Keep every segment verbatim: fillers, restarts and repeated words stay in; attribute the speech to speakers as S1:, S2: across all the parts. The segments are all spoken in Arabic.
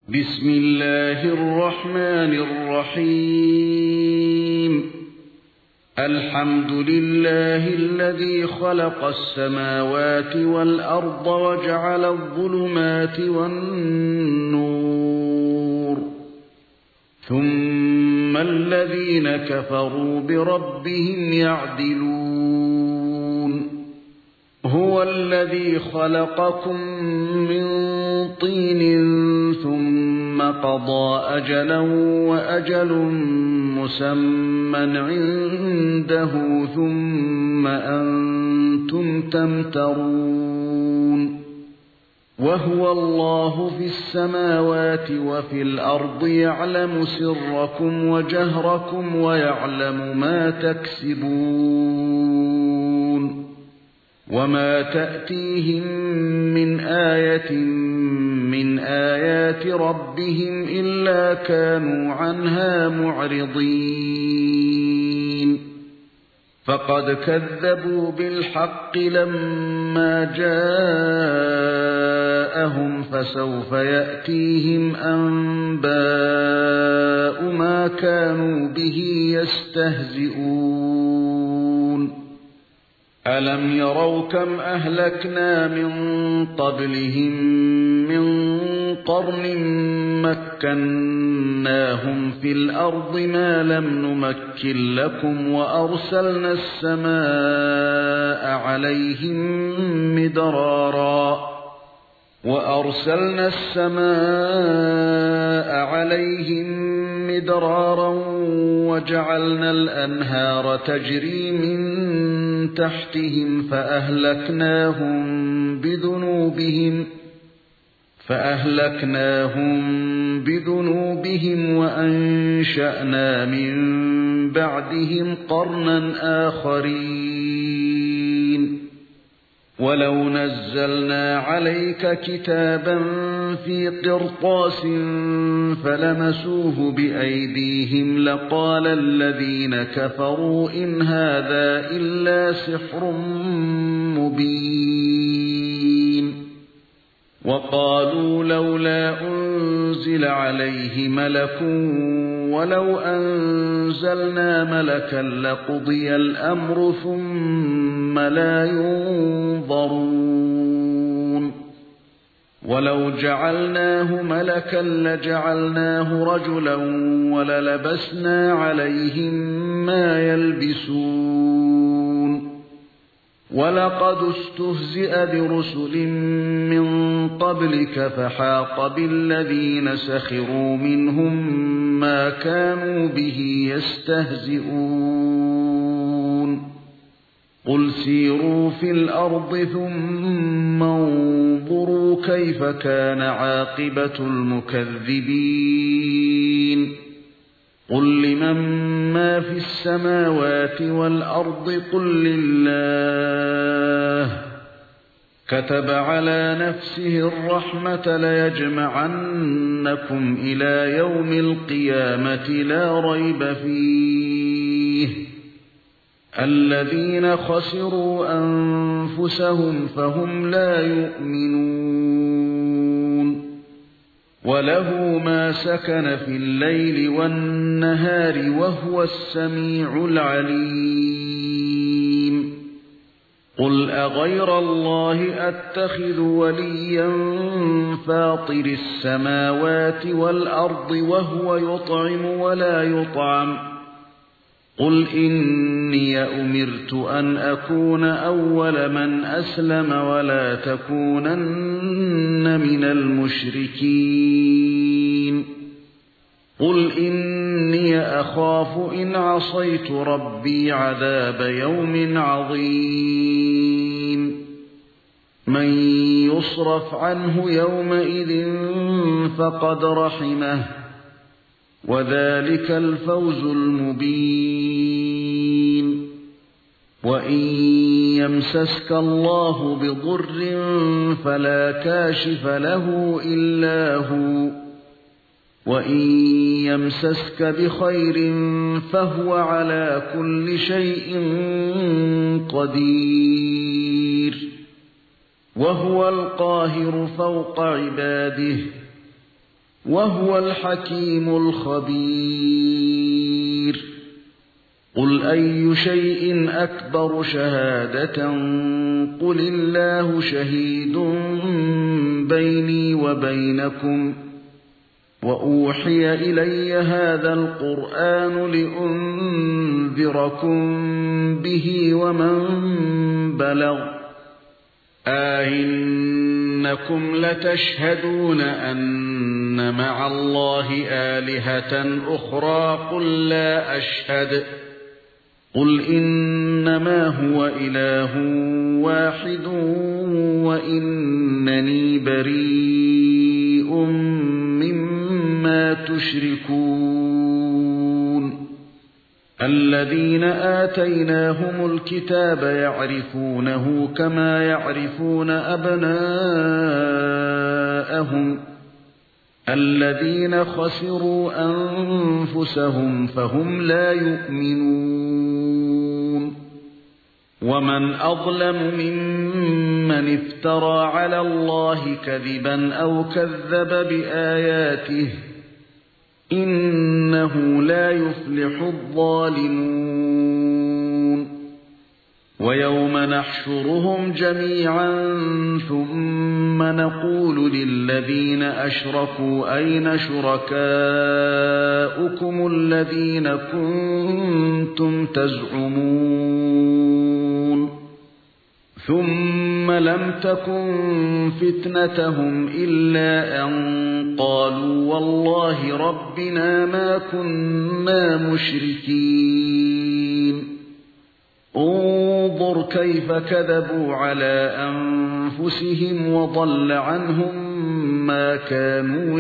S1: بسم الله الرحمن الرحيم الحمد لله الذي خلق السماوات والأرض وجعل الظلمات والنور ثم الذين كفروا بربهم يعدلون هو الذي خلقكم من طين ثم قضى أجلا وأجل مسمى عنده ثم أنتم تمترون وهو الله في السماوات وفي الأرض يعلم سركم وجهركم ويعلم ما تكسبون وما تأتيهم من آية من آيات ربهم إلا كانوا عنها معرضين فقد كذبوا بالحق لما جاءهم فسوف يأتيهم أنباء ما كانوا به يستهزئون ألم يروا كم أهلكنا من قبلهم من قرن مكناهم في الأرض ما لم نمكن لكم وأرسلنا السماء عليهم مدرارا وأرسلنا السماء عليهم مدرارا وجعلنا الأنهار تجري من تحتهم فأهلكناهم بذنوبهم فأهلكناهم بذنوبهم وأنشأنا من بعدهم قرنا آخرين ولو نزلنا عليك كتابا في قرطاس فلمسوه بأيديهم لقال الذين كفروا إن هذا إلا سحر مبين وقالوا لولا أنزل عليه ملك ولو أنزلنا ملكا لقضي الأمر ثم لا ينظرون ولو جعلناه ملكا لجعلناه رجلا وللبسنا عليهم ما يلبسون ولقد استهزئ برسل من قبلك فحاق بالذين سخروا منهم ما كانوا به يستهزئون قل سيروا في الأرض ثم انظروا كيف كان عاقبة المكذبين قل لمن ما في السماوات والأرض قل لله كتب على نفسه الرحمة ليجمعنكم إلى يوم القيامة لا ريب فيه الذين خسروا أنفسهم فهم لا يؤمنون وله ما سكن في الليل والنهار وهو السميع العليم قل أغير الله أتخذ وليا فاطر السماوات والأرض وهو يطعم ولا يطعم قل إني أمرت أن أكون أول من أسلم ولا تكونن من المشركين قل إني أخاف إن عصيت ربي عذاب يوم عظيم من يصرف عنه يومئذ فقد رحمه وذلك الفوز المبين وإن يمسسك الله بضر فلا كاشف له إلا هو وإن يمسسك بخير فهو على كل شيء قدير وهو القاهر فوق عباده وهو الحكيم الخبير قل أي شيء أكبر شهادة قل الله شهيد بيني وبينكم وأوحي إلي هذا القرآن لأنذركم به ومن بلغ أئنكم لتشهدون أن مع الله آلهة أخرى قل لا أشهد قل إنما هو إله واحد وإنني بريء مما تشركون الذين آتيناهم الكتاب يعرفونه كما يعرفون أبناءهم الذين خسروا أنفسهم فهم لا يؤمنون ومن أظلم ممن افترى على الله كذبا أو كذب بآياته إنه لا يفلح الظالمون ويوم نحشرهم جميعا ثم نقول للذين أشركوا أين شركاؤكم الذين كنتم تزعمون ثم لم تكن فتنتهم إلا أن قالوا والله ربنا ما كنا مشركين انظر كيف كذبوا على أنفسهم وضل عنهم ما كانوا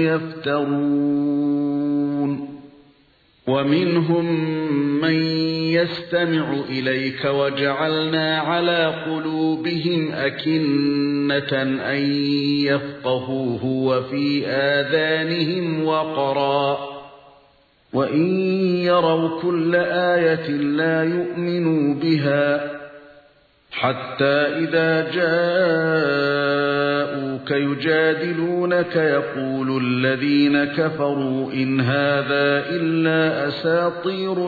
S1: يفترون ومنهم من يستمع إليك وجعلنا على قلوبهم أكنة أن يفقهوه وفي آذانهم وقرا وإن يروا كل آية لا يؤمنوا بها حتى إذا جاءوك يجادلونك يقول الذين كفروا إن هذا إلا أساطير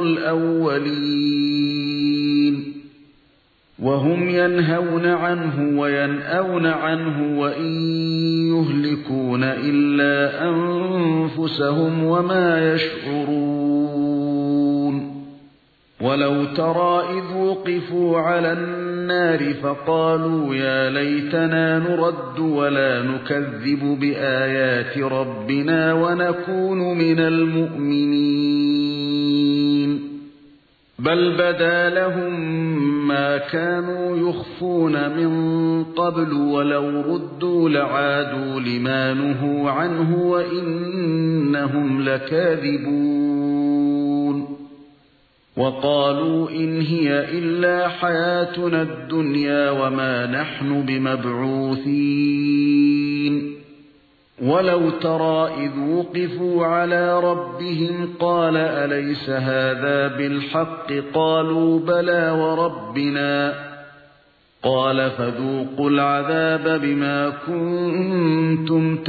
S1: الأولين وهم ينهون عنه وينأون عنه وإن يهلكون إلا أنفسهم وما يشعرون ولو ترى إذ وقفوا على النار فقالوا يا ليتنا نرد ولا نكذب بآيات ربنا ونكون من المؤمنين بل بدا لهم ما كانوا يخفون من قبل ولو ردوا لعادوا لما نهوا عنه وإنهم لكاذبون وقالوا إن هي إلا حياتنا الدنيا وما نحن بمبعوثين ولو ترى إذ وقفوا على ربهم قال أليس هذا بالحق قالوا بلى وربنا قال فذوقوا العذاب بما كنتم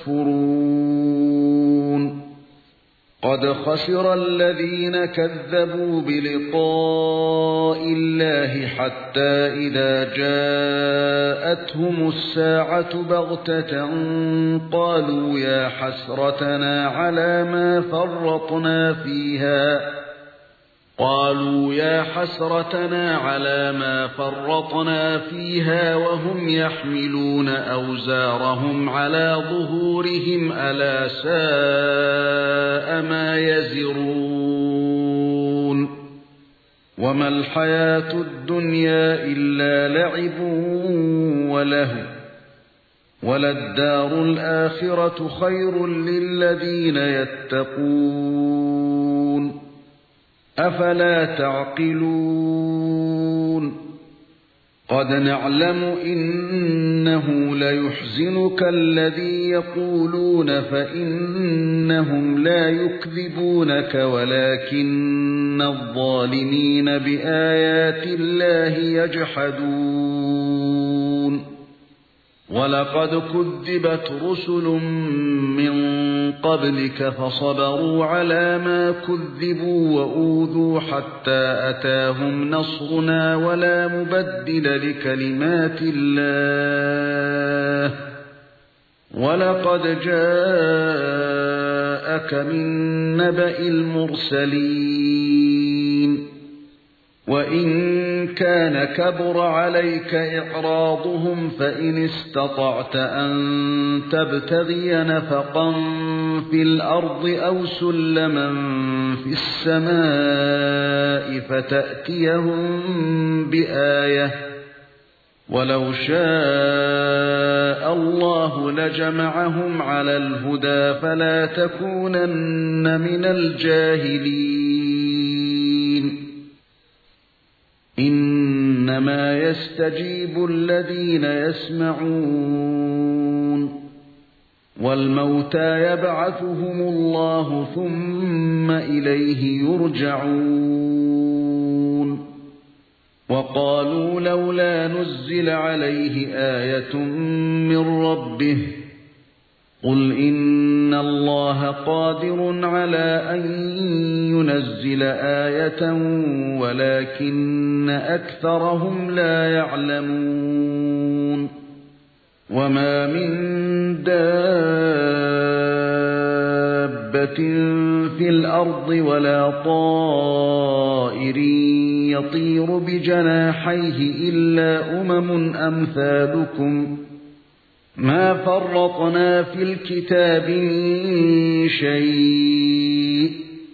S1: تكفرون قد خسر الذين كذبوا بلقاء الله حتى إذا جاءتهم الساعة بغتة قالوا يا حسرتنا على ما فرطنا فيها قالوا يا حسرتنا على ما فرطنا فيها وهم يحملون أوزارهم على ظهورهم ألا ساء ما يزرون وما الحياة الدنيا إلا لعب وله وللدار الآخرة خير للذين يتقون أفلا تعقلون قد نعلم إنه ليحزنك الذي يقولون فإنهم لا يكذبونك ولكن الظالمين بآيات الله يجحدون ولقد كذبت رسل من قبلك فصبروا على ما كذبوا وأوذوا حتى أتاهم نصرنا ولا مبدل لكلمات الله ولقد جاءك من نبأ المرسلين وإن كان كبر عليك إعراضهم فإن استطعت أن تبتغي نفقا في الأرض أو سلما في السماء فتأتيهم بآية ولو شاء الله لجمعهم على الهدى فلا تكونن من الجاهلين إنما يستجيب الذين يسمعون والموتى يبعثهم الله ثم إليه يرجعون وقالوا لولا نزل عليه آية من ربه قل إن الله قادر على أن ينزل آية ولكن أكثرهم لا يعلمون وما من دابة في الأرض ولا طائر يطير بجناحيه إلا أمم أمثالكم ما فرطنا في الكتاب من شيء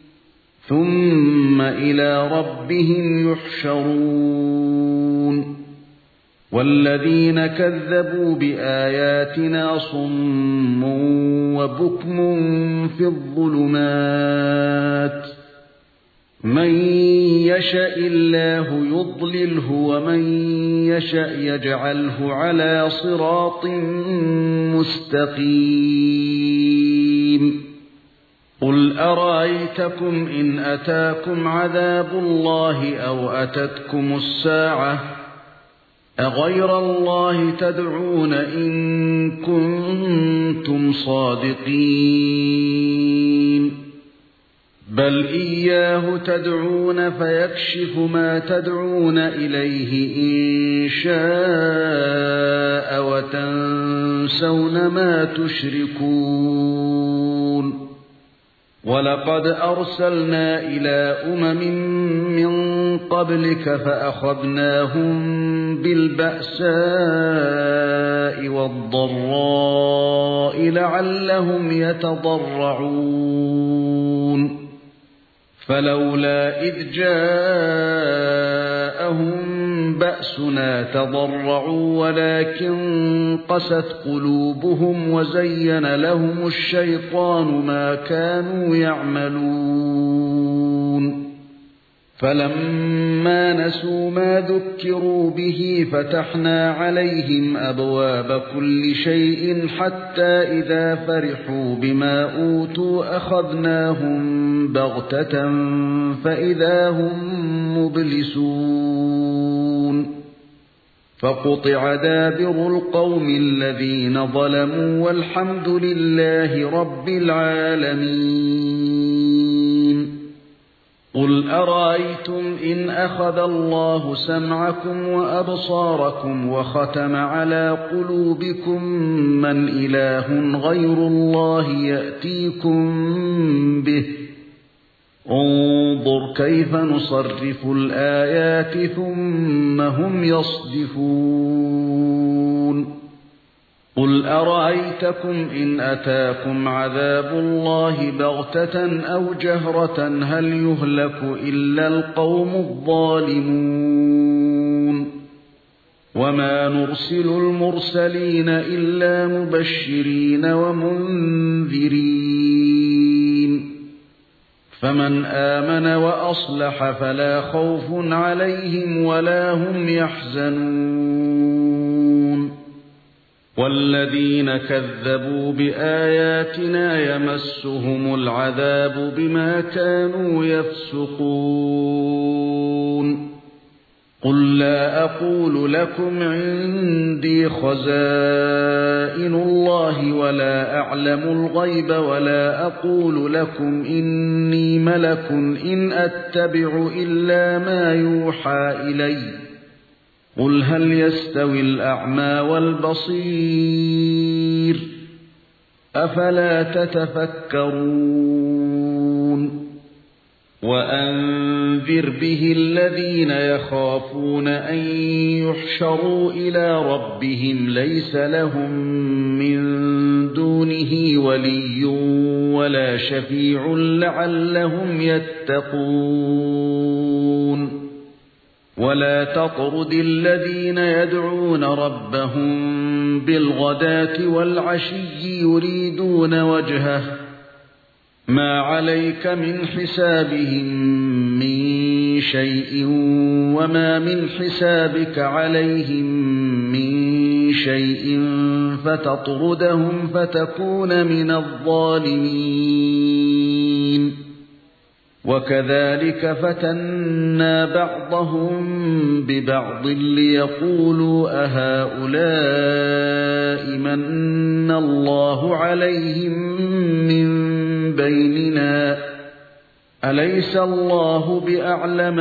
S1: ثم إلى ربهم يحشرون والذين كذبوا بآياتنا صم وبكم في الظلمات من يشاء الله يضلله ومن يشاء يجعله على صراط مستقيم قل أرأيتكم إن أتاكم عذاب الله أو أتتكم الساعة أغير الله تدعون إن كنتم صادقين بل إياه تدعون فيكشف ما تدعون إليه إن شاء وتنسون ما تشركون ولقد أرسلنا إلى أمم من قبلك فأخذناهم بالبأساء والضراء لعلهم يتضرعون فلولا إذ جاءهم بأسنا تضرعوا ولكن قست قلوبهم وزين لهم الشيطان ما كانوا يعملون فلما نسوا ما ذكروا به فتحنا عليهم أبواب كل شيء حتى إذا فرحوا بما أوتوا أخذناهم بغتة فإذا هم مبلسون فقطع دابر القوم الذين ظلموا والحمد لله رب العالمين قل أرأيتم إن أخذ الله سمعكم وأبصاركم وختم على قلوبكم من إله غير الله يأتيكم به انظر كيف نصرف الآيات ثم هم يصدفون قل أرأيتكم إن أتاكم عذاب الله بغتة أو جهرة هل يهلك إلا القوم الظالمون وما نرسل المرسلين إلا مبشرين ومنذرين فمن آمن وأصلح فلا خوف عليهم ولا هم يحزنون والذين كذبوا بآياتنا يمسهم العذاب بما كانوا يفسقون قل لا أقول لكم عندي خزائن الله ولا أعلم الغيب ولا أقول لكم إني ملك إن أتبع إلا ما يوحى إلي قل هل يستوي الأعمى والبصير أفلا تتفكرون وأنذر به الذين يخافون أن يحشروا إلى ربهم ليس لهم من دونه ولي ولا شفيع لعلهم يتقون ولا تطرد الذين يدعون ربهم بالغداة والعشي يريدون وجهه ما عليك من حسابهم من شيء وما من حسابك عليهم من شيء فتطردهم فتكون من الظالمين وكذلك فتنا بعضهم ببعض ليقولوا أهؤلاء من الله عليهم من بيننا أليس الله بأعلم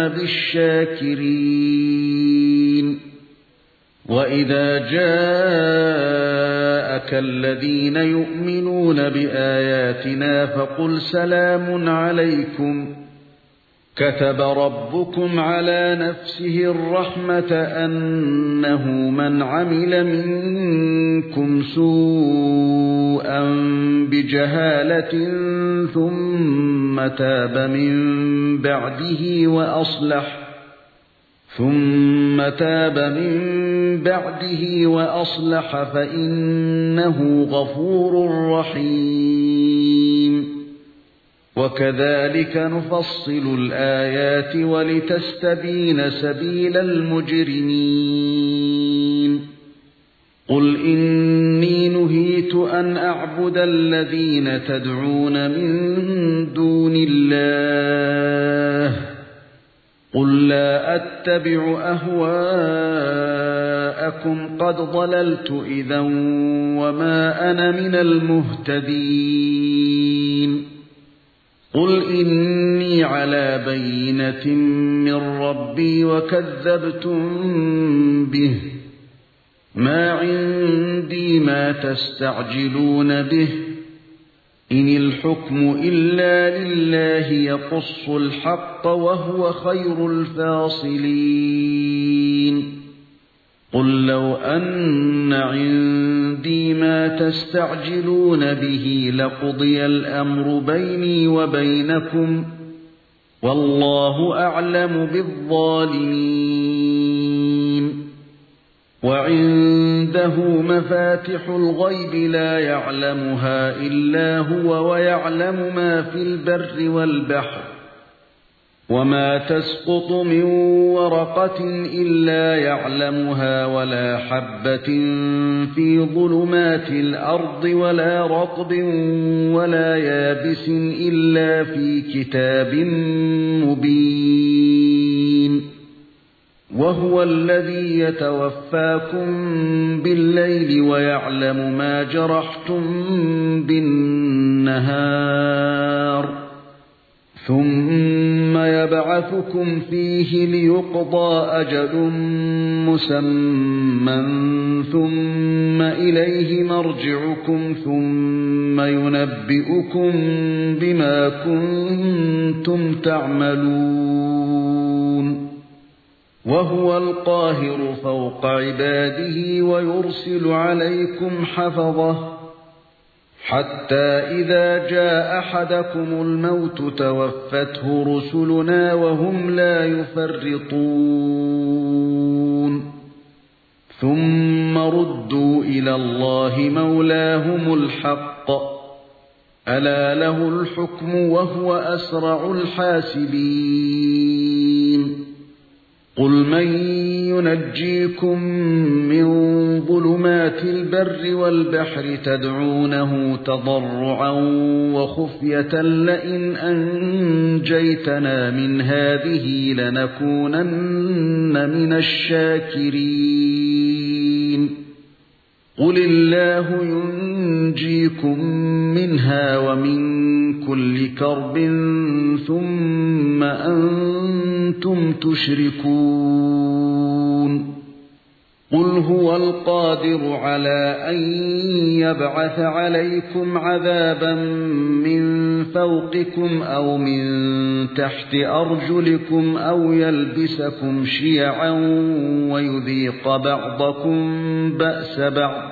S1: بالشاكرين وإذا جاءك الذين يؤمنون بآياتنا فقل سلام عليكم كتب ربكم على نفسه الرحمة أنه من عمل منكم سوءا بجهالة ثم تاب من بعده وأصلح ثم تاب من بعده وأصلح فإنه غفور رحيم وكذلك نفصل الآيات ولتستبين سبيل المجرمين قل إني نهيت أن أعبد الذين تدعون من دون الله قل لا أتبع أهواءكم قد ضللت إذا وما أنا من المهتدين قل إني على بينة من ربي وكذبتم به ما عندي ما تستعجلون به إن الحكم إلا لله يقص الحق وهو خير الفاصلين قل لو أن عندي ما تستعجلون به لقضي الأمر بيني وبينكم والله أعلم بالظالمين وعنده مفاتح الغيب لا يعلمها إلا هو ويعلم ما في البر والبحر وما تسقط من ورقة إلا يعلمها ولا حبة في ظلمات الأرض ولا رطب ولا يابس إلا في كتاب مبين وهو الذي يتوفاكم بالليل ويعلم ما جرحتم بالنهار ثم يبعثكم فيه ليقضى أجل مسمى ثم إليه مرجعكم ثم ينبئكم بما كنتم تعملون وهو القاهر فوق عباده ويرسل عليكم حفظه حتى إذا جاء أحدكم الموت توفته رسلنا وهم لا يفرطون ثم ردوا إلى الله مولاهم الحق ألا له الحكم وهو أسرع الحاسبين قُلْ مَن يُنَجِّيكُم مِّن ظُلُمَاتِ الْبَرِّ وَالْبَحْرِ تَدْعُونَهُ تَضَرُّعًا وَخُفْيَةً لَّئِنْ أَنجَيْتَنَا مِنْ هَٰذِهِ لَنَكُونَنَّ مِنَ الشَّاكِرِينَ قُلِ اللَّهُ يُنجِيكُم مِّنْهَا وَمِن كُلِّ كَرْبٍ ثُمَّ أَنتُمْ تُشْرِكُونَ قُلْ هُوَ الْقَادِرُ عَلَىٰ أَن يَبْعَثَ عَلَيْكُمْ عَذَابًا مِّن فَوْقِكُمْ أَوْ مِن تَحْتِ أَرْجُلِكُمْ أَوْ يَلْبِسَكُمْ شِيَعًا وَيُذِيقَ بَعْضَكُم بَأْسَ بَعْضٍ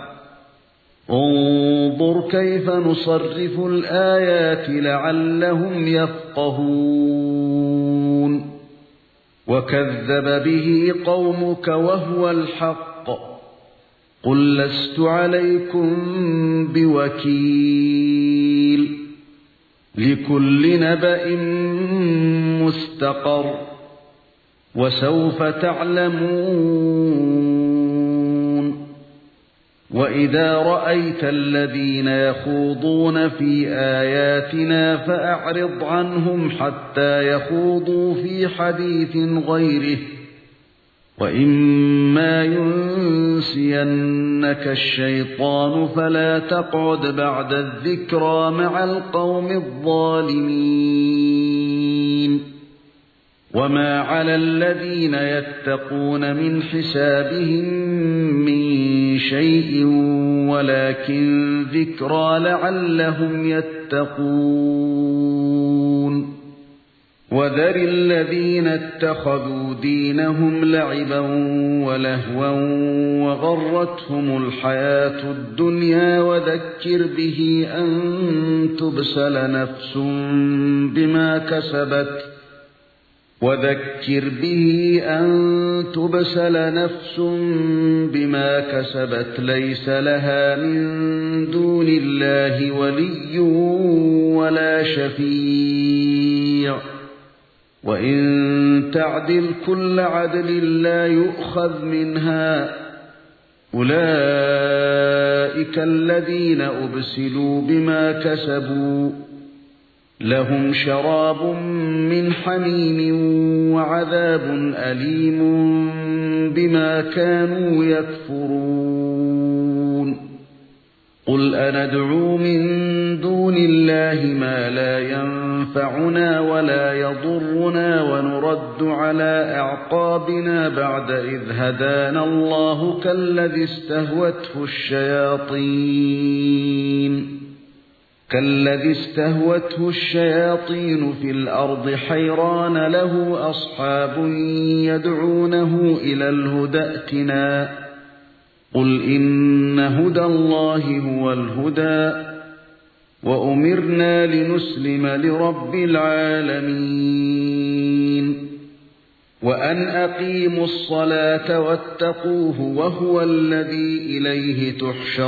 S1: انظُرْ كَيْفَ نُصَرِّفُ الْآيَاتِ لَعَلَّهُمْ يَفْقَهُونَ وَكَذَّبَ بِهِ قَوْمُكَ وَهُوَ الْحَقُّ قُل لَّسْتُ عَلَيْكُمْ بِوَكِيلٍ لِكُلِّ نَبَإٍ مُّسْتَقَرٌّ وَسَوْفَ تَعْلَمُونَ وَإِذَا رَأَيْتَ الَّذِينَ يَخُوضُونَ فِي آيَاتِنَا فَأَعْرِضْ عَنْهُمْ حَتَّى يَخُوضُوا فِي حَدِيثٍ غَيْرِهِ وَإِمَّا يُنسِيَنَّكَ الشَّيْطَانُ فَلَا تَقْعُدْ بَعْدَ الذِّكْرَىٰ مَعَ الْقَوْمِ الظَّالِمِينَ وَمَا عَلَى الَّذِينَ يَتَّقُونَ مِنْ حِسَابِهِم مِّن شَيْءٍ وَلَكِن ذِكْرَىٰ لَعَلَّهُمْ يَتَّقُونَ وَذَرِ الَّذِينَ اتَّخَذُوا دِينَهُمْ لَعِبًا وَلَهْوًا وَغَرَّتْهُمُ الْحَيَاةُ الدُّنْيَا وَذَكِّرْ بِهِ أَن تُبْسَلَ نَفْسٌ بِمَا كَسَبَتْ وَذَكِّرْ بِهِ أَن تُبْسَلَ نَفْسٌ بِمَا كَسَبَتْ لَيْسَ لَهَا مِن دُونِ اللَّهِ وَلِيٌّ وَلَا شَفِيعٌ وَإِن تَعْدِلْ كُلَّ عَدْلٍ لَّا يُؤْخَذْ مِنْهَا أُولَئِكَ الَّذِينَ أُبْسِلُوا بِمَا كَسَبُوا لَهُمْ شَرَابٌ مِّنْ حَمِيمٍ وَعَذَابٌ أَلِيمٌ بِمَا كَانُوا يَكْفُرُونَ قُلْ أَنَدْعُو مِن دُونِ اللَّهِ مَا لَا يَنفَعُنَا وَلَا يَضُرُّنَا وَنُرَدُّ عَلَىٰ أَعْقَابِنَا بَعْدَ إِذْ هَدَانَا اللَّهُ كَالَّذِي اسْتَهْوَتْهُ الشَّيَاطِينُ كالذي استهوته الشياطين في الأرض حيران له أصحاب يدعونه إلى الهدى ائتنا قل إن هدى الله هو الهدى وأمرنا لنسلم لرب العالمين وأن أقيموا الصلاة واتقوه وهو الذي إليه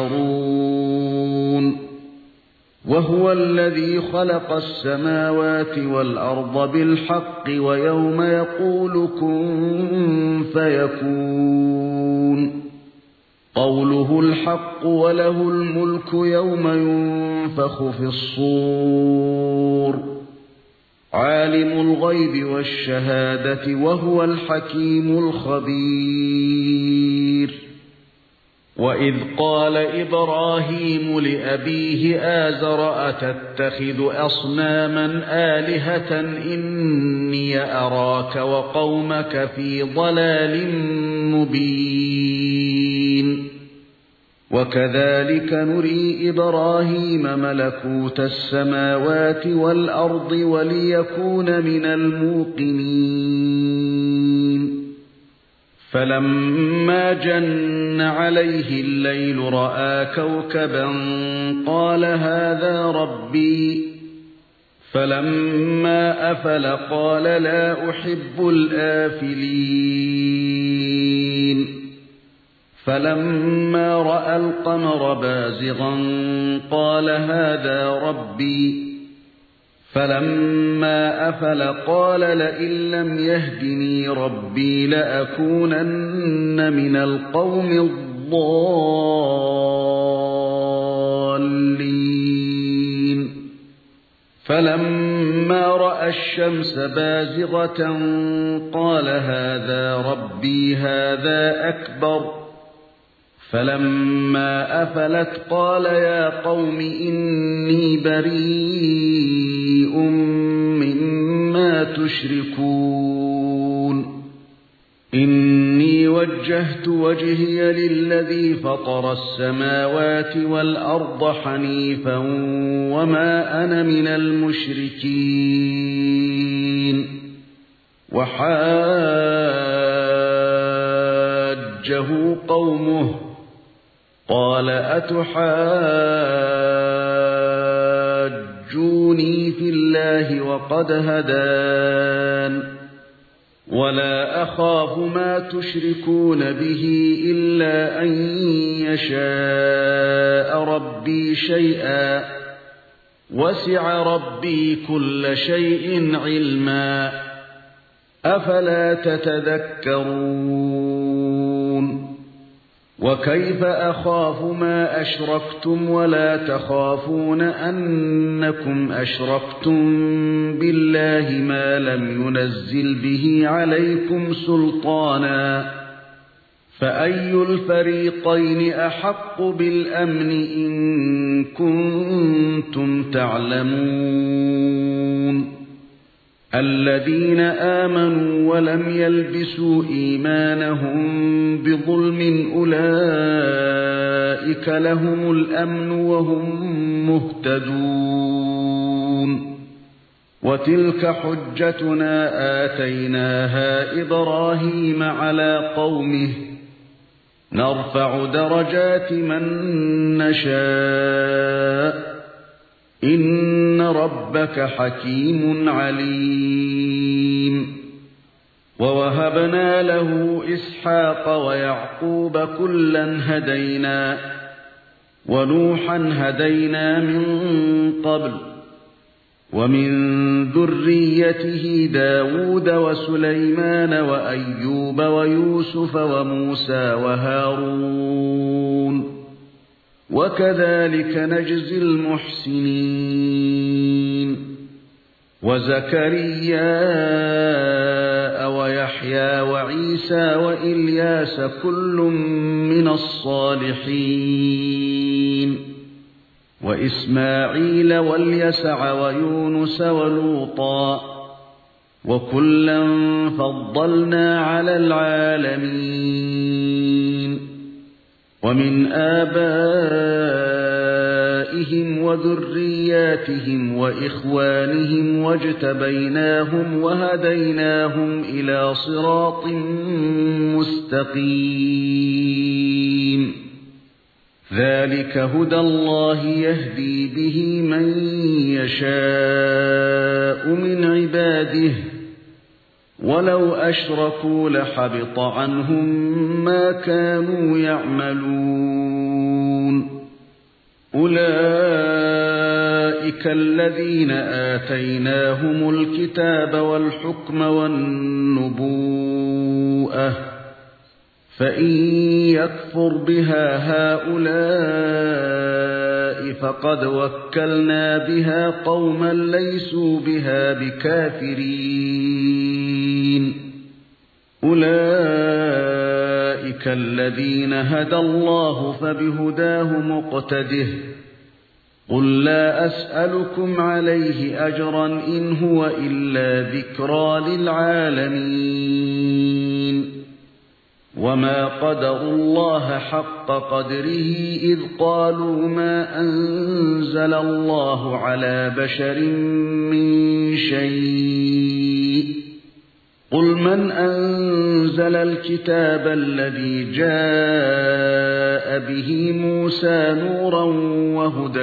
S1: تحشرون وَهُوَ الَّذِي خَلَقَ السَّمَاوَاتِ وَالْأَرْضَ بِالْحَقِّ وَيَوْمَ يَقُولُ كُن فَيَكُونُ قَوْلُهُ الْحَقُّ وَلَهُ الْمُلْكُ يَوْمَ يُنفَخُ فِي الصُّورِ عَالِمُ الْغَيْبِ وَالشَّهَادَةِ وَهُوَ الْحَكِيمُ الْخَبِيرُ وَإِذْ قَالَ إِبْرَاهِيمُ لِأَبِيهِ آزَرَ أَتَتَّخِذُ أَصْنَامًا آلِهَةً إِنِّي أَرَاكَ وَقَوْمَكَ فِي ضَلَالٍ مُبِينٍ وَكَذَلِكَ نُرِي إِبْرَاهِيمَ مَلَكُوتَ السَّمَاوَاتِ وَالْأَرْضِ وَلِيَكُونَ مِنَ الْمُوقِنِينَ فَلَمَّا جَنَّ عَلَيْهِ اللَّيْلُ رَأَىٰ كَوْكَبًا قَالَ هَٰذَا رَبِّي فَلَمَّا أَفَلَ قَالَ لَا أُحِبُّ الْآفِلِينَ فَلَمَّا رَأَى الْقَمَرَ بَازِغًا قَالَ هَٰذَا رَبِّي فَلَمَّا أَفَلَ قَالَ لَئِن لَّمْ يَهْدِنِي رَبِّي لَأَكُونَنَّ مِنَ الْقَوْمِ الضَّالِّينَ فَلَمَّا رَأَى الشَّمْسَ بَازِغَةً قَالَ هَذَا رَبِّي هَذَا أَكْبَرُ فَلَمَّا أَفَلَتْ قَالَ يَا قَوْمِ إِنِّي بَرِيءٌ مِّمَّا تُشْرِكُونَ إِنِّي وَجَّهْتُ وَجْهِيَ لِلَّذِي فَطَرَ السَّمَاوَاتِ وَالْأَرْضَ حَنِيفًا وَمَا أَنَا مِنَ الْمُشْرِكِينَ وَحَاجَّهُ قَوْمُهُ قَالَ أَتُحَاجُّونِي فِي اللَّهِ وَقَدْ هَدَانِ وَلَا أَخَافُ مَا تُشْرِكُونَ بِهِ إِلَّا أَن يَشَاءَ رَبِّي شَيْئًا وَسِعَ رَبِّي كُلَّ شَيْءٍ عِلْمًا أَفَلَا تَتَذَكَّرُونَ وَكَيْفَ أَخَافُ مَا أَشْرَكْتُمْ وَلَا تَخَافُونَ أَنَّكُمْ أَشْرَكْتُمْ بِاللَّهِ مَا لَمْ يُنَزِّلْ بِهِ عَلَيْكُمْ سُلْطَانًا فَأَيُّ الْفَرِيقَيْنِ أَحَقُّ بِالْأَمْنِ إِن كُنتُمْ تَعْلَمُونَ الَّذِينَ آمَنُوا وَلَمْ يَلْبِسُوا إِيمَانَهُم بِظُلْمٍ أُولَئِكَ لَهُمُ الْأَمْنُ وَهُمْ مُهْتَدُونَ وَتِلْكَ حُجَّتُنَا آتَيْنَاهَا إِبْرَاهِيمَ عَلَى قَوْمِهِ نَرْفَعُ دَرَجَاتٍ مَن نَّشَاءُ إِنَّ رَبَّكَ حَكِيمٌ عَلِيمٌ وَوَهَبْنَا لَهُ إِسْحَاقَ وَيَعْقُوبَ كُلًّا هَدَيْنَا وَنُوحًا هَدَيْنَا مِن قَبْلُ وَمِن ذُرِّيَّتِهِ دَاوُودَ وَسُلَيْمَانَ وَأَيُّوبَ وَيُوسُفَ وَمُوسَى وَهَارُونَ وَكَذَلِكَ نَجْزِي الْمُحْسِنِينَ وَزَكَرِيَّا وَيَحْيَى وَعِيسَى وَإِلْيَاسَ كُلٌّ مِّنَ الصَّالِحِينَ وَإِسْمَاعِيلَ وَالْيَسَعَ وَيُونُسَ وَلُوطًا وَكُلًّا فَضَّلْنَا عَلَى الْعَالَمِينَ وَمِنْ آبَائِهِمْ وَذُرِّيَّاتِهِمْ وَإِخْوَانِهِمْ وَاجْتَبَيْنَاهُمْ وَهَدَيْنَاهُمْ إِلَى صِرَاطٍ مُسْتَقِيمٍ ذَلِكَ هُدَى اللَّهِ يَهْدِي بِهِ مَن يَشَاءُ مِنْ عِبَادِهِ وَلَوْ أَشْرَكُوا لَحَبِطَ عَنْهُم مَّا كَانُوا يَعْمَلُونَ أُولَئِكَ الَّذِينَ آتَيْنَاهُمُ الْكِتَابَ وَالْحُكْمَ وَالنُّبُوَّةَ فَإِن يَكْفُرْ بِهَا هَؤُلَاءِ فَقَدْ وَكَّلْنَا بِهَا قَوْمًا لَّيْسُوا بِهَا بِكَافِرِينَ أُولَئِكَ الَّذِينَ هَدَى اللَّهُ فَبِهُدَاهُ مُقْتَدِهْ قُل لَّا أَسْأَلُكُمْ عَلَيْهِ أَجْرًا إِنْ هُوَ إِلَّا ذِكْرَىٰ لِلْعَالَمِينَ وَمَا قَدَرُوا اللَّهَ حَقَّ قَدْرِهِ إِذْ قَالُوا مَا أَنزَلَ اللَّهُ عَلَى بَشَرٍ مِّن شَيْءٍ قُلْ مَنْ أَنزَلَ الْكِتَابَ الَّذِي جَاءَ بِهِ مُوسَىٰ نُورًا وَهُدًى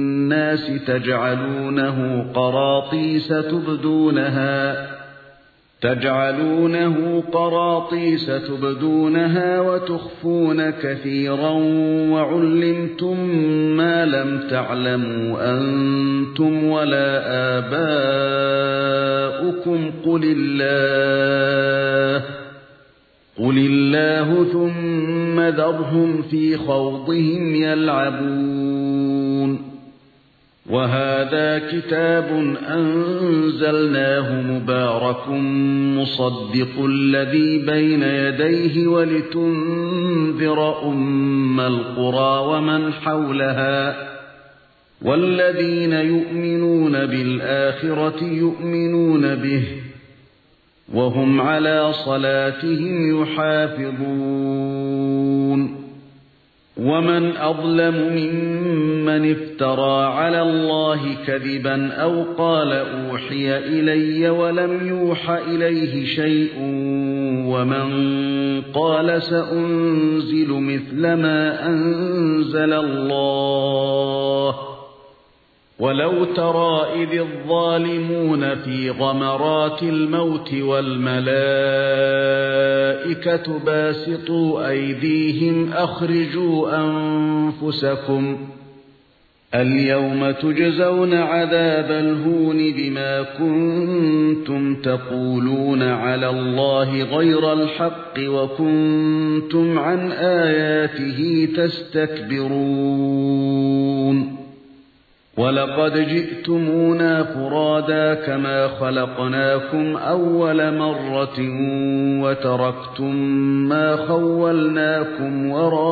S1: لِّلنَّاسِ تَجْعَلُونَهُ قَرَاطِيسَ تُبْدُونَهَا تجعلونه قراطيس تبدونها وتخفون كثيرا وعلمتم ما لم تعلموا أنتم ولا آباؤكم قل الله قل الله ثم ذرهم في خوضهم يلعبون وهذا كتاب أنزلناه مبارك مصدق الذي بين يديه ولتنذر أم القرى ومن حولها والذين يؤمنون بالآخرة يؤمنون به وهم على صلاتهم يحافظون ومن أظلم ممن افترى على الله كذبا أو قال أوحي إلي ولم يوح إليه شيء ومن قال سأنزل مثل ما أنزل الله ولو ترى إذ الظالمون في غمرات الموت والملائكة باسطوا أيديهم أخرجوا أنفسكم اليوم تجزون عذاب الهون بما كنتم تقولون على الله غير الحق وكنتم عن آياته تستكبرون ولقد جئتمونا فرادا كما خلقناكم أول مرة وتركتم ما خولناكم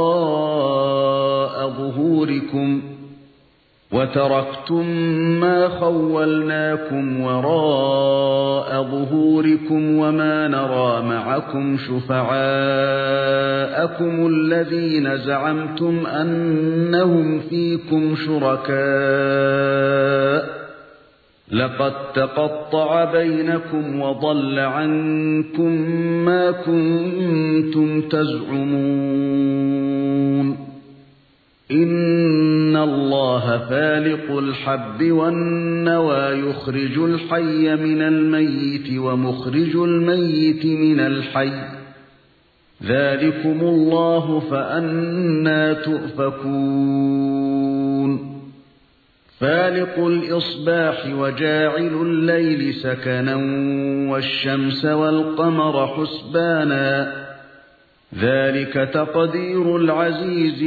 S1: وراء ظهوركم وتركتم ما خولناكم وراء ظهوركم وما نرى معكم شفعاءكم الذين زعمتم أنهم فيكم شركاء لقد تقطع بينكم وضل عنكم ما كنتم تزعمون إن الله فالق الحب والنوى يخرج الحي من الميت ومخرج الميت من الحي ذلكم الله فأنى تؤفكون فالق الإصباح وجاعل الليل سكنا والشمس والقمر حسبانا ذلك تقدير العزيز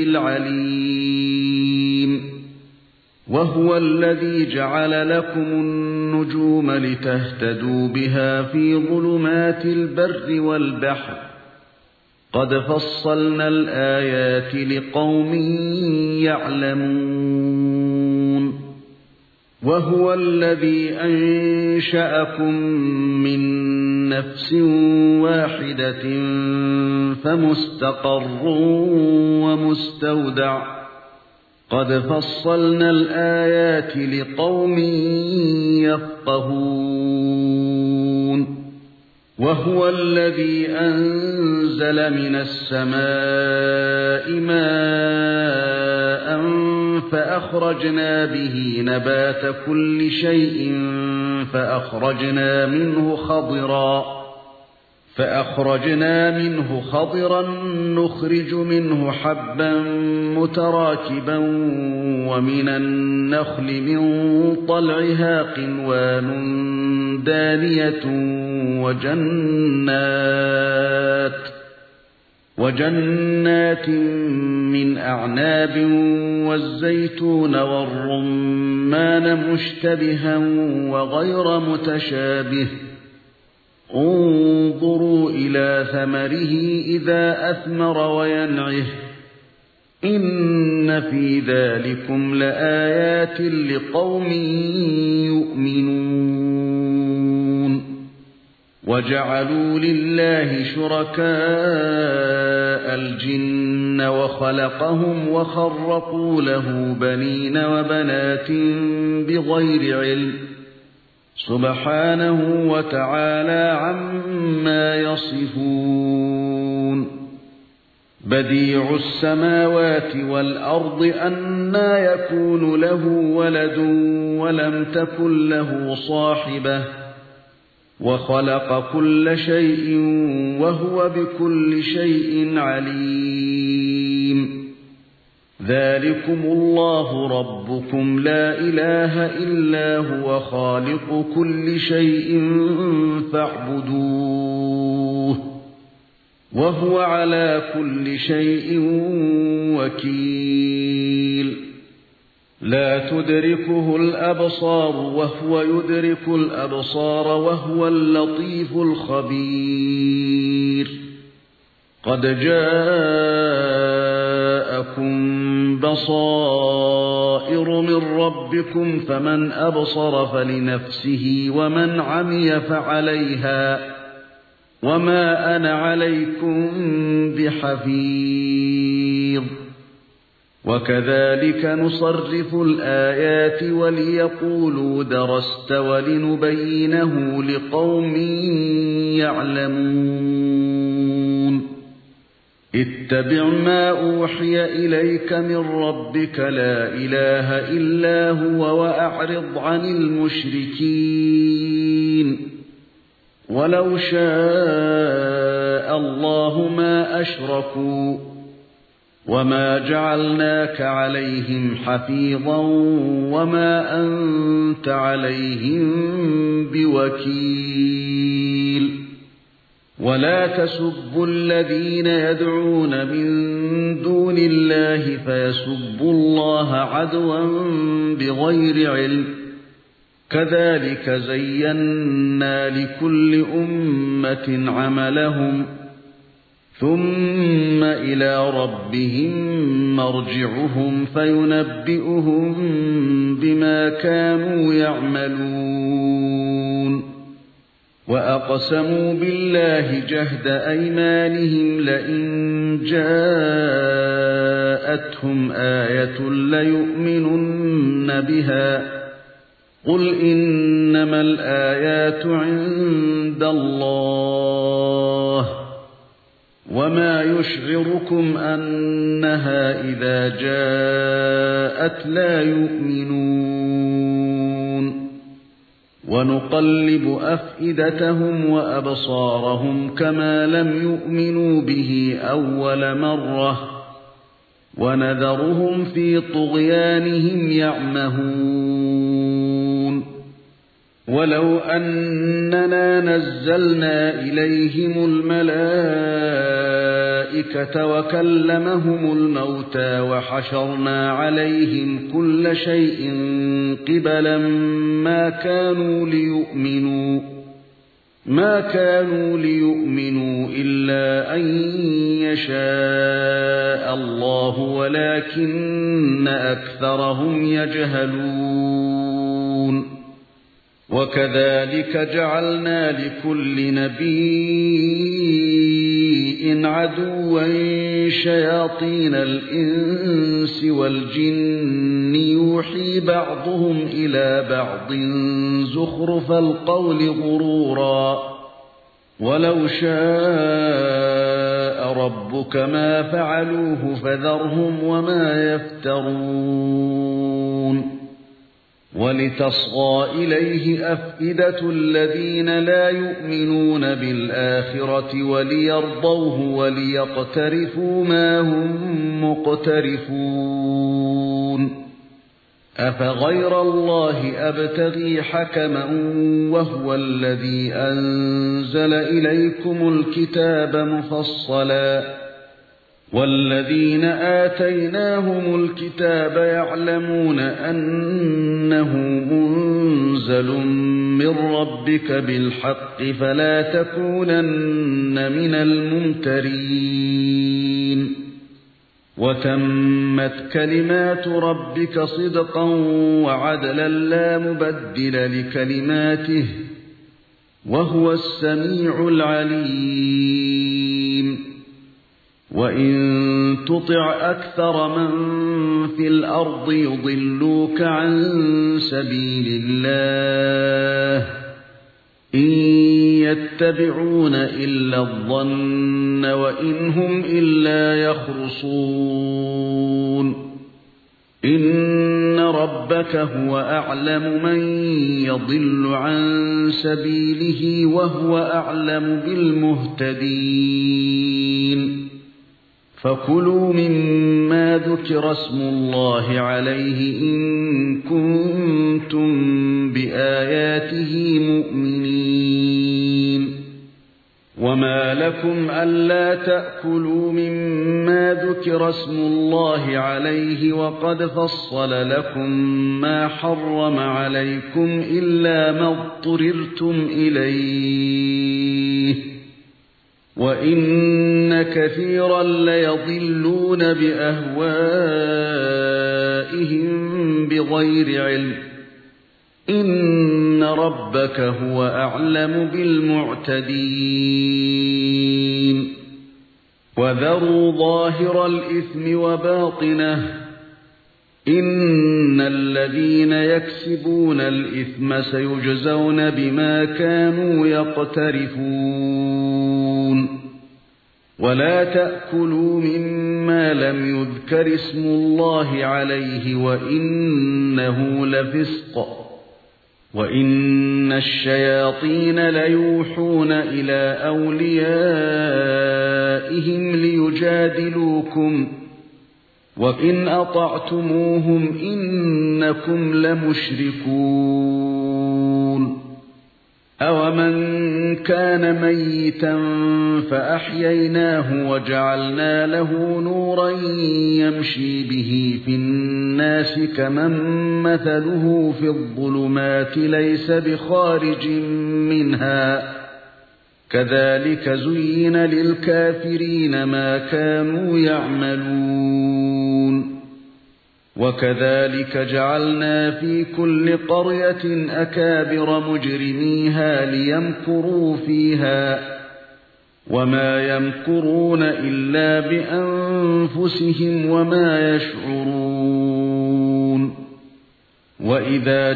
S1: العليم وهو الذي جعل لكم النجوم لتهتدوا بها في ظلمات البر والبحر قد فصلنا الآيات لقوم يعلمون وهو الذي أنشأكم من نفس واحدة فمستقر ومستودع قد فصلنا الآيات لقوم يفقهون وهو الذي أنزل من السماء ماء فأخرجنا به نبات كل شيء فأخرجنا منه خضرا فأخرجنا منه خضرا نخرج منه حبا متراكبا ومن النخل من طلعها قنوان دانية وجنات وجنات من أعناب والزيتون والرمان مشتبها وغير متشابه انظروا إلى ثمره إذا أثمر وينعه إن في ذلكم لآيات لقوم يؤمنون وجعلوا لله شركاء الجن وخلقهم وخرقوا له بنين وبنات بغير علم سبحانه وتعالى عما يصفون بديع السماوات والأرض أنى يكون له ولد ولم تكن له صاحبة وخلق كل شيء وهو بكل شيء عليم ذلكم الله ربكم لا إله إلا هو خالق كل شيء فاعبدوه وهو على كل شيء وكيل لا تدركه الأبصار وهو يدرك الأبصار وهو اللطيف الخبير قد جاءكم بصائر من ربكم فمن أبصر فلنفسه ومن عمي فعليها وما أنا عليكم بحفيظ وكذلك نصرف الآيات وليقولوا درست ولنبينه لقوم يعلمون اتبع ما أوحي إليك من ربك لا إله إلا هو وأعرض عن المشركين ولو شاء الله ما أشركوا وما جعلناك عليهم حفيظا وما أنت عليهم بوكيل ولا تسبوا الذين يدعون من دون الله فيسبوا الله عدوا بغير علم كذلك زينا لكل أمة عملهم ثم إلى ربهم مرجعهم فينبئهم بما كانوا يعملون وأقسموا بالله جهد أيمانهم لئن جاءتهم آية ليؤمنن بها قل إنما الآيات عند الله وما يشعركم أنها إذا جاءت لا يؤمنون ونقلب أفئدتهم وأبصارهم كما لم يؤمنوا به أول مرة ونذرهم في طغيانهم يعمهون ولو أننا نزلنا إليهم الملائكة وكلمهم الموتى وحشرنا عليهم كل شيء قبلا ما كانوا ليؤمنوا ما كانوا ليؤمنوا إلا أن يشاء الله ولكن أكثرهم يجهلون وكذلك جعلنا لكل نبي عدوا شياطين الإنس والجن يوحي بعضهم إلى بعض زخرف القول غرورا ولو شاء ربك ما فعلوه فذرهم وما يفترون ولتصغى إليه أفئدة الذين لا يؤمنون بالآخرة وليرضوه وليقترفوا ما هم مقترفون أفغير الله أبتغي حكما وهو الذي أنزل إليكم الكتاب مفصلا والذين آتيناهم الكتاب يعلمون أنه منزل من ربك بالحق فلا تكونن من الممترين وتمت كلمات ربك صدقا وعدلا لا مبدل لكلماته وهو السميع العليم وإن تطع أكثر من في الأرض يضلوك عن سبيل الله إن يتبعون إلا الظن وإن هم إلا يخرصون إن ربك هو أعلم من يضل عن سبيله وهو أعلم بالمهتدين فكلوا مما ذكر اسم الله عليه إن كنتم بآياته مؤمنين وما لكم ألا تأكلوا مما ذكر اسم الله عليه وقد فصل لكم ما حرم عليكم إلا ما اضطررتم إليه وإن كثيرا ليضلون بأهوائهم بغير علم إن ربك هو أعلم بالمعتدين وذروا ظاهر الإثم وباطنه إن الذين يكسبون الإثم سيجزون بما كانوا يقترفون ولا تأكلوا مما لم يذكر اسم الله عليه وإنه لفسق وإن الشياطين ليوحون إلى أوليائهم ليجادلوكم وإن أطعتموهم إنكم لمشركون أومن كان ميتا فأحييناه وجعلنا له نورا يمشي به في الناس كمن مثله في الظلمات ليس بخارج منها كذلك زين للكافرين ما كانوا يعملون وكذلك جعلنا في كل قرية أكابر مجرميها ليمكروا فيها وما يمكرون إلا بأنفسهم وما يشعرون وإذا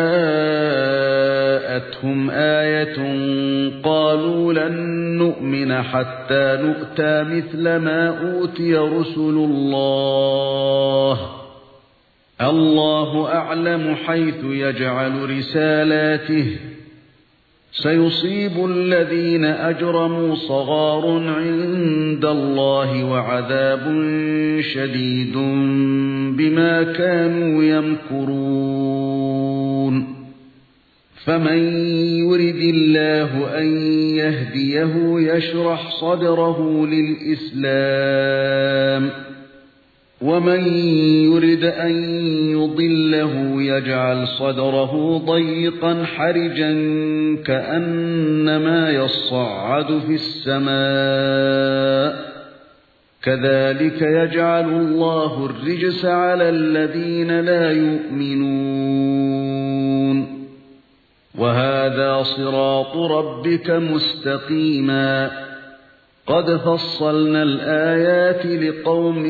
S1: جاءتهم آية قالوا لن نؤمن حتى نؤتى مثل ما أوتي رسل الله الله أعلم حيث يجعل رسالاته سيصيب الذين أجرموا صغار عند الله وعذاب شديد بما كانوا يمكرون فمن يرد الله أن يهديه يشرح صدره للإسلام ومن يرد أن يضله يجعل صدره ضيقا حرجا كأنما يصعد في السماء كذلك يجعل الله الرجس على الذين لا يؤمنون وهذا صراط ربك مستقيما قد فصلنا الآيات لقوم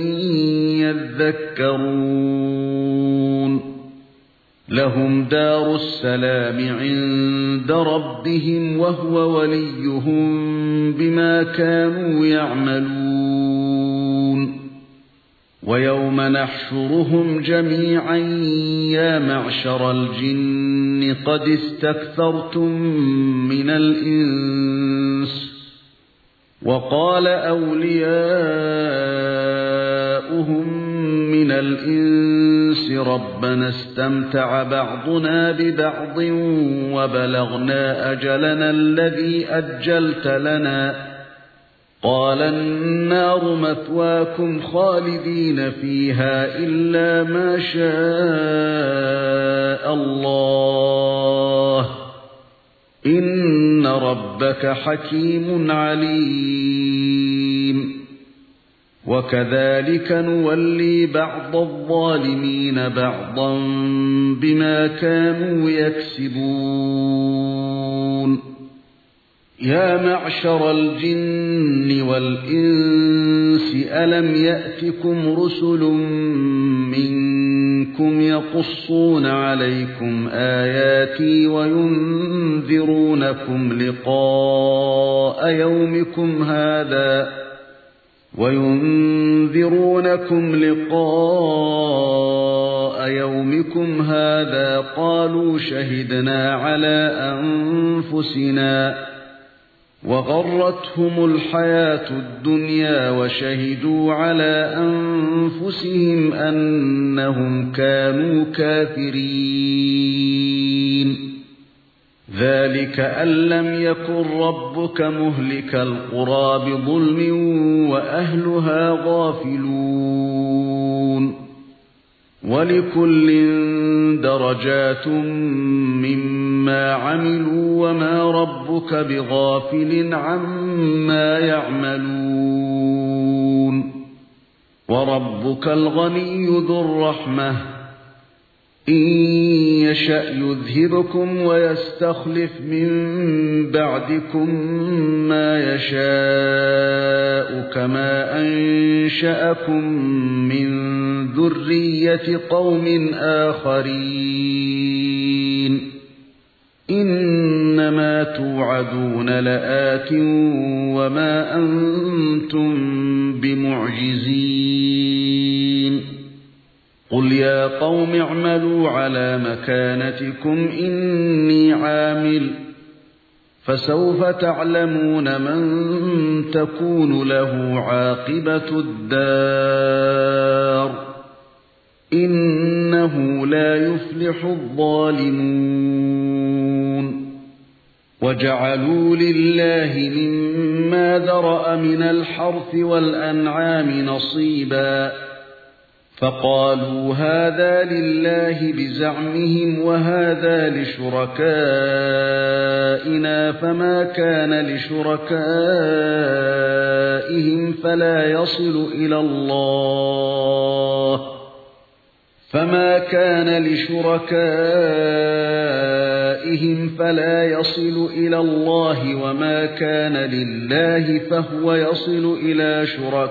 S1: يذكرون لهم دار السلام عند ربهم وهو وليهم بما كانوا يعملون ويوم نحشرهم جميعا يا معشر الجن قد استكثرتم من الإنس وقال أولياؤهم من الإنس ربنا استمتع بعضنا ببعض وبلغنا أجلنا الذي أجلت لنا قال النار مثواكم خالدين فيها إلا ما شاء الله إن ربك حكيم عليم وكذلك نولي بعض الظالمين بعضا بما كانوا يكسبون يا معشر الجن والإنس ألم يأتكم رسل منكم يقصون عليكم آياتي وينذرونكم لقاء يومكم هذا وينذرونكم لقاء يومكم هذا قالوا شهدنا على أنفسنا وغرتهم الحياة الدنيا وشهدوا على أنفسهم أنهم كانوا كافرين ذلك أن لم يكن ربك مهلك القرى بظلم وأهلها غافلون ولكل درجات مما عملوا وما ربك بغافل عما يعملون وربك الغني ذو الرحمة إن يشأ يذهبكم ويستخلف من بعدكم ما يشاء كما أنشأكم من ذرية قوم آخرين إنما توعدون لآت وما أنتم بمعجزين قل يا قوم اعملوا على مكانتكم إني عامل فسوف تعلمون من تكون له عاقبة الدار إنه لا يفلح الظالمون وجعلوا لله مما ذرأ من الحرث والأنعام نصيبا فقالوا هذا لله بزعمهم وهذا لشركائنا فما كان لشركائهم فلا يصل إلى الله فما كان لشركائهم فلا يصل إلى الله وما كان لله فهو يصل إلى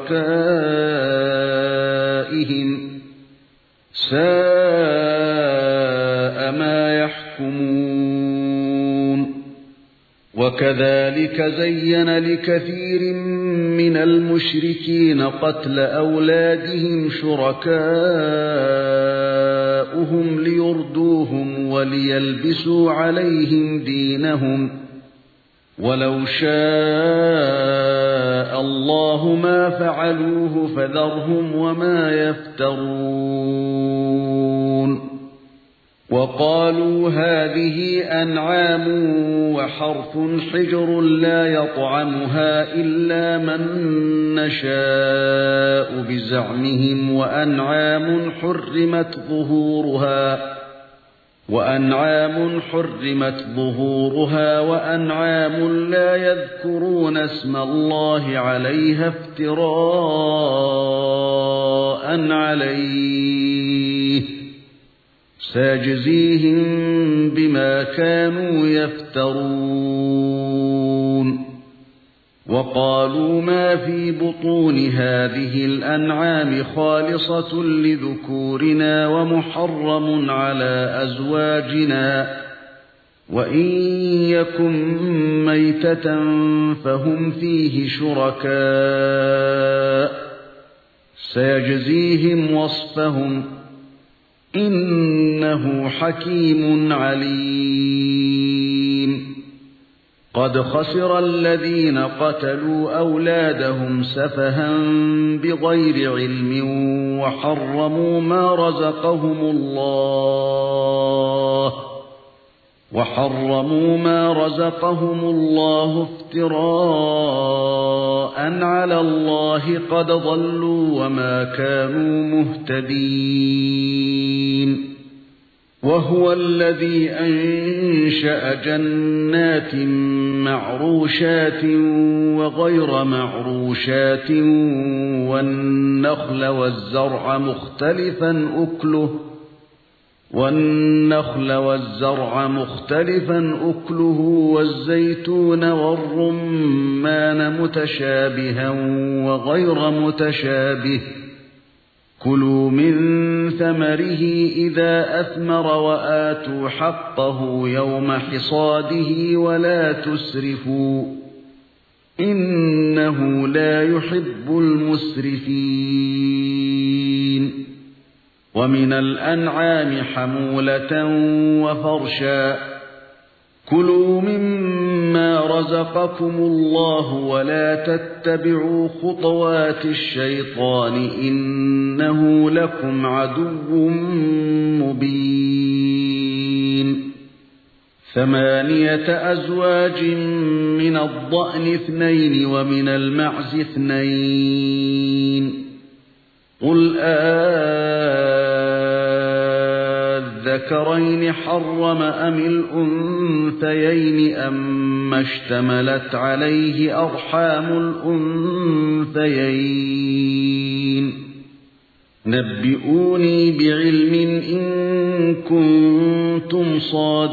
S1: شركائهم ساء ما يحكمون وكذلك زين لكثير من المشركين قتل أولادهم شركاؤهم ليردوهم وليلبسوا عليهم دينهم ولو شاء الله ما فعلوه فذرهم وما يفترون وقالوا هذه أنعام وحرث حجر لا يطعمها إلا من نشاء بزعمهم وأنعام حرمت ظهورها وأنعام حرمت ظهورها وأنعام لا يذكرون اسم الله عليها افتراء عليه سيجزيهم بما كانوا يفترون وقالوا ما في بطون هذه الأنعام خالصة لذكورنا ومحرم على أزواجنا وإن يكن ميتة فهم فيه شركاء سيجزيهم وصفهم إنه حكيم عليم قد خسر الذين قتلوا أولادهم سفها بغير علم وحرموا ما رزقهم الله وحرموا ما رزقهم الله افتراء على الله قد ضلوا وما كانوا مهتدين وهو الذي أنشأ جنات معروشات وغير معروشات والنخل والزرع مختلفا أكله والنخل والزرع مختلفا أكله والزيتون والرمان متشابها وغير متشابه كلوا من ثمره إذا أثمر وآتوا حقه يوم حصاده ولا تسرفوا إنه لا يحب المسرفين. ومن الأنعام حمولة وفرشا كلوا مما رزقكم الله ولا تتبعوا خطوات الشيطان إنه لكم عدو مبين. ثمانية أزواج من الضأن اثنين ومن المعز اثنين قل أذكرين حرم أم الأنثيين أما اشتملت عليه أرحام الأنثيين نبئوني بعلم إن كنتم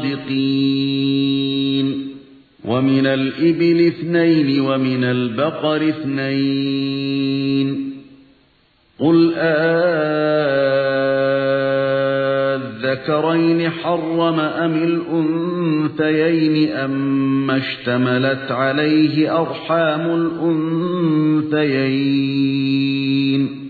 S1: صادقين. ومن الإبل اثنين ومن البقر اثنين قل أذكرين حرم أم الأنثيين أما اشتملت عليه أرحام الأنثيين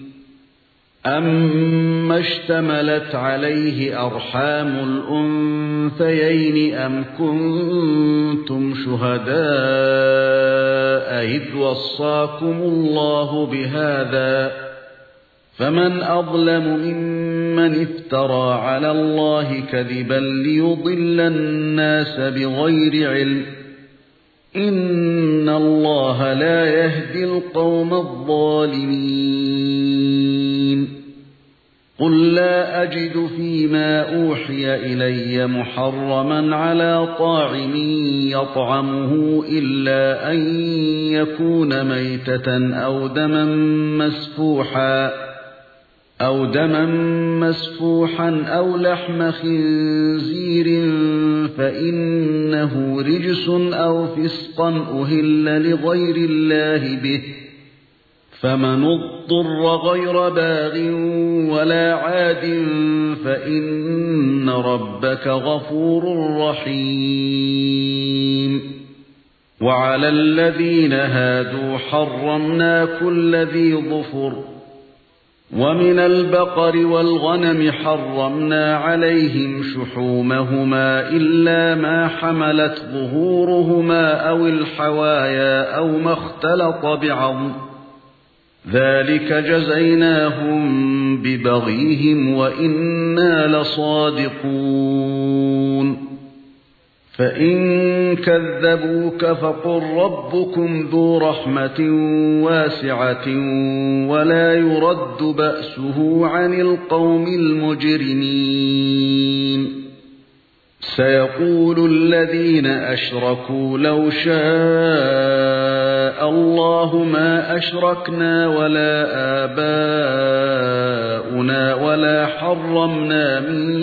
S1: أما اشتملت عليه أرحام الأنثيين أم كنتم شهداء إذ وصاكم الله بهذا فمن أظلم ممن افترى على الله كذبا ليضل الناس بغير علم إن الله لا يهدي القوم الظالمين. قل لا أجد فيما أوحي إلي محرما على طاعم يطعمه إلا أن يكون ميتة أو دما مسفوحا أو دما مسفوحا أو لحم خنزير فإنه رجس أو فسقا أهل لغير الله به فمن اضطر غير باغ ولا عاد فإن ربك غفور رحيم. وعلى الذين هادوا حرمنا كل ذي ظفر ومن البقر والغنم حرمنا عليهم شحومهما إلا ما حملت ظهورهما أو الحوايا أو ما اختلط بعظم ذلك جزيناهم ببغيهم وإنا لصادقون. فإن كذبوك فقل ربكم ذو رحمة واسعة ولا يرد بأسه عن القوم المجرمين. سيقول الذين أشركوا لو شاء الله ما أشركنا ولا آباؤنا ولا حرمنا من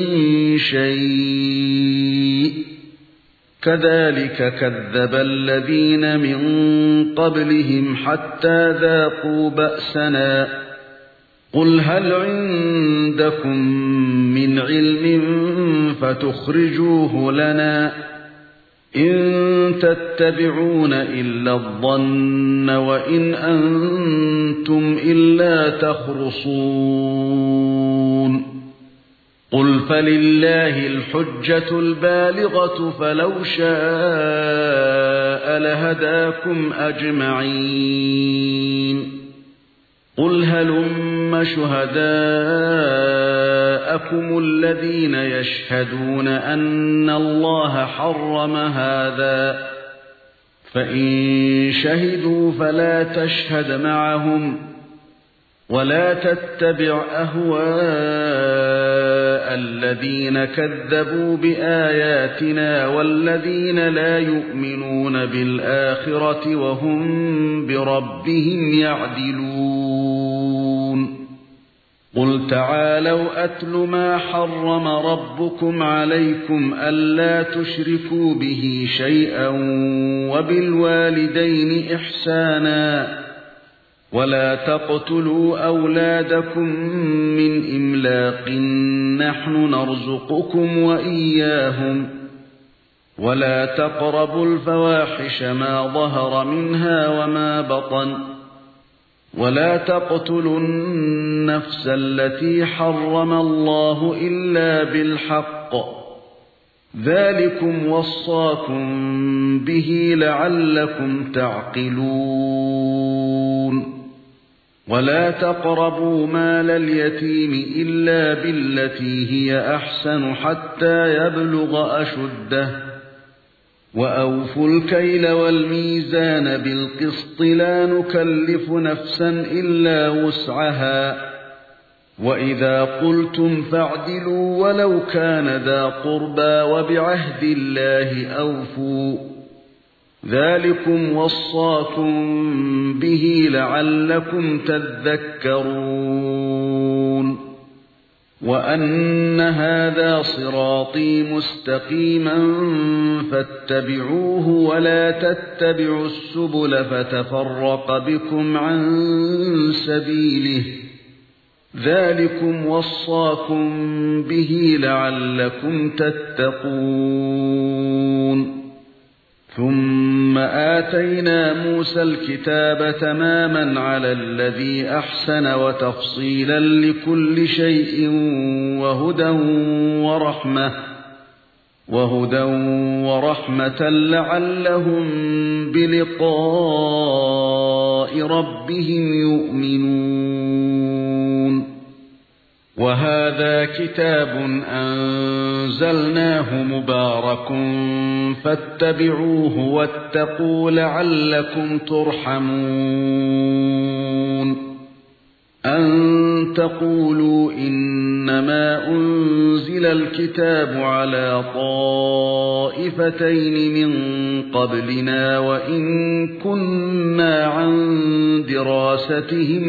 S1: شيء كذلك كذب الذين من قبلهم حتى ذاقوا بأسنا. قل هل عندكم من علم فتخرجوه لنا إن تتبعون إلا الظن وإن أنتم إلا تخرصون. قل فلله الحجة البالغة فلو شاء لهداكم أجمعين. قل هلم شهداءكم الذين يشهدون أن الله حرم هذا فإن شهدوا فلا تشهد معهم ولا تتبع أهواء الذين كذبوا بآياتنا والذين لا يؤمنون بالآخرة وهم بربهم يعدلون. قل تعالوا أتل ما حرم ربكم عليكم ألا تشركوا به شيئا وبالوالدين إحسانا ولا تقتلوا أولادكم من إملاق نحن نرزقكم وإياهم ولا تقربوا الفواحش ما ظهر منها وما بطن ولا تقتلوا النفس التي حرم الله إلا بالحق ذلكم وصاكم به لعلكم تعقلون ولا تقربوا مال اليتيم إلا بالتي هي أحسن حتى يبلغ أشده وأوفوا الكيل والميزان بالقسط لا نكلف نفسا إلا وسعها وإذا قلتم فاعدلوا ولو كان ذا قربى وبعهد الله أوفوا ذلكم وصاكم به لعلكم تذكرون وأن هذا صراطي مستقيما فاتبعوه ولا تتبعوا السبل فتفرق بكم عن سبيله ذلكم وصاكم به لعلكم تتقون ثم آتينا موسى الكتاب تماما على الذي أحسن وتفصيلا لكل شيء وهدى ورحمة وهدى ورحمة لعلهم بلقاء ربهم يؤمنون وهذا كتاب أنزلناه مبارك فاتبعوه واتقوا لعلكم ترحمون أن تقولوا إنما أنزل الكتاب على طائفتين من قبلنا وإن كنا عن دراستهم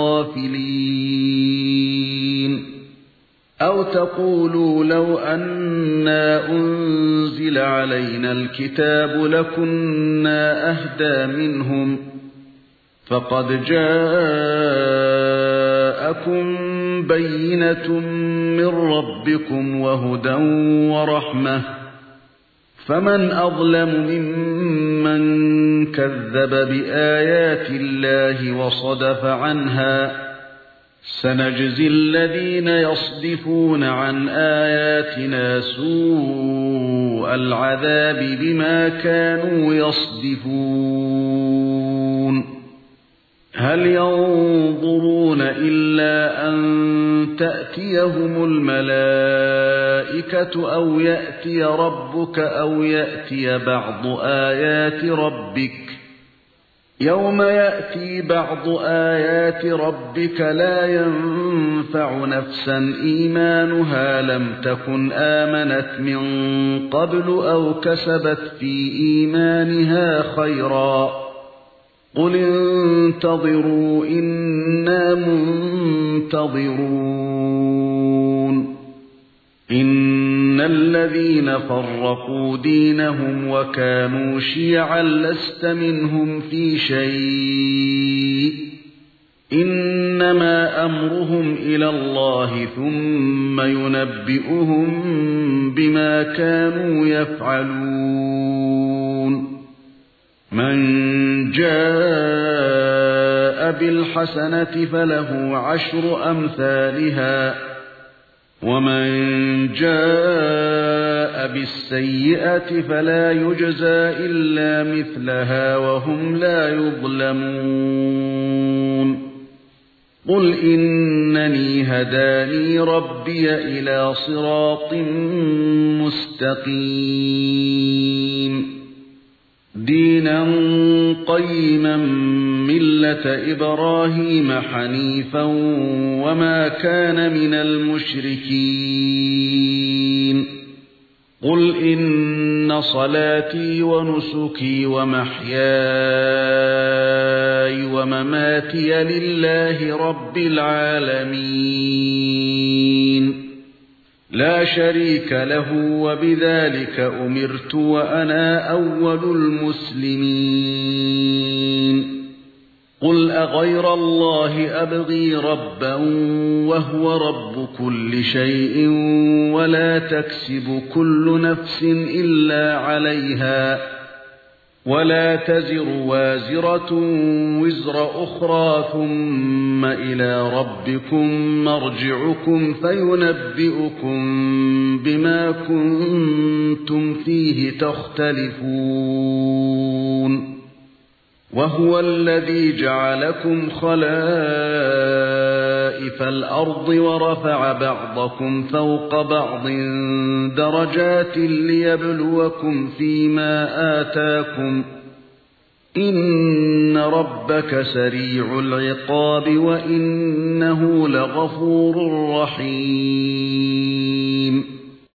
S1: لغافلين أو تقولوا لو أنا أنزل علينا الكتاب لكنا أهدى منهم فقد جاءكم بينة من ربكم وهدى ورحمة فمن أظلم ممن كذب بآيات الله وصدف عنها سنجزي الذين يصدفون عن آياتنا سوء العذاب بما كانوا يصدفون هل ينظرون إلا أن تأتيهم الملائكة أو يأتي ربك أو يأتي بعض آيات ربك يوم يأتي بعض آيات ربك لا ينفع نفسا إيمانها لم تكن آمنت من قبل أو كسبت في إيمانها خيرا قل انتظروا إنا منتظرون إن الذين فرقوا دينهم وكانوا شيعا لست منهم في شيء إنما أمرهم إلى الله ثم ينبئهم بما كانوا يفعلون من جاء بالحسنة فله عشر أمثالها ومن جاء بالسيئة فلا يجزى إلا مثلها وهم لا يظلمون قل إنني هداني ربي إلى صراط مستقيم دينا قيما ملة إبراهيم حنيفا وما كان من المشركين قل إن صلاتي ونسكي ومحياي ومماتي لله رب العالمين لا شريك له وبذلك أمرت وأنا أول المسلمين قُلْ أَغَيْرَ اللَّهِ أَبْغِي رَبًّا وَهُوَ رَبُّ كُلِّ شَيْءٍ وَلَا تَكْسِبُ كُلُّ نَفْسٍ إِلَّا عَلَيْهَا وَلَا تَزِرُ وَازِرَةٌ وِزْرَ أُخْرَى ثُمَّ إِلَى رَبِّكُمْ مَرْجِعُكُمْ فَيُنَبِّئُكُم بِمَا كُنتُمْ فِيهِ تَخْتَلِفُونَ وَهُوَ الَّذِي جَعَلَكُمْ خَلَائِفَ الْأَرْضِ وَرَفَعَ بَعْضَكُمْ فَوْقَ بَعْضٍ دَرَجَاتٍ لِيَبْلُوَكُمْ فِيمَا آتَاكُمْ إِنَّ رَبَّكَ سَرِيعُ الْعِقَابِ وَإِنَّهُ لَغَفُورٌ رَّحِيمٌ